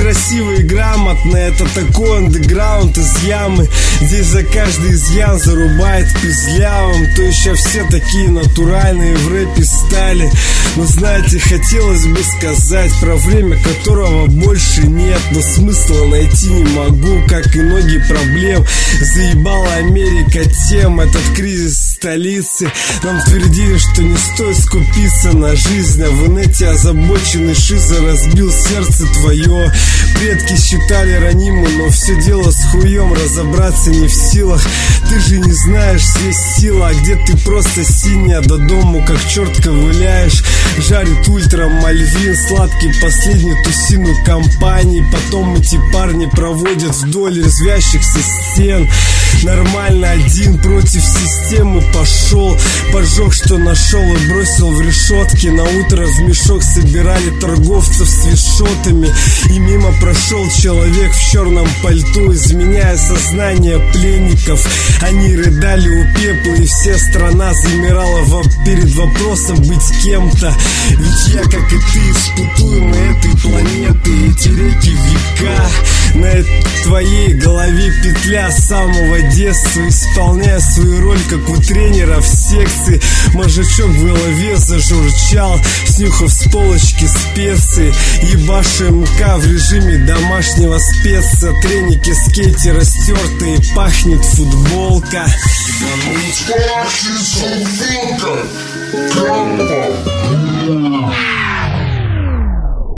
красиво и грамотно. Это такой андеграунд из ямы. Здесь за каждый изъян зарубает пизлявым. То еще все такие натуральные в рэпе стали. Но знаете, хотелось бы сказать про время, которого больше нет. Но смысла найти не могу, как и многие проблем. Заебала Америка тем, этот кризис столицы. Нам твердили, что не стоит скупиться на жизнь, а в инете озабоченный шиза разбил сердце твое. Предки считали раниму, но все дело с хуем, разобраться не в силах. Ты же не знаешь, здесь сила, а где ты просто синяя до дому, как черт ковыляешь. Жарит ультра Мальвин, сладкий последний тусину компании. Потом эти парни проводят вдоль резвящихся стен. Нормально, один против системы пошел. Поджег, что нашел, и бросил в решетки. На утро в мешок собирали торговцев с вишотами. И мимо прошел человек в черном пальто, изменяя сознание пленников. Они рыдали у пепла, и вся страна замирала перед вопросом быть кем-то. Ведь я, как и ты, испытуемый этой планеты. Эти реки века, на твоей голове петля с самого детства. Исполняя свою роль, как у тренера в секции. Мозжечок в голове зажурчал, снюхав с полочки специи. Ебаши МК в режиме домашнего спеца. Треники, скейтера стертые, пахнет футболка. Пахнет футболка.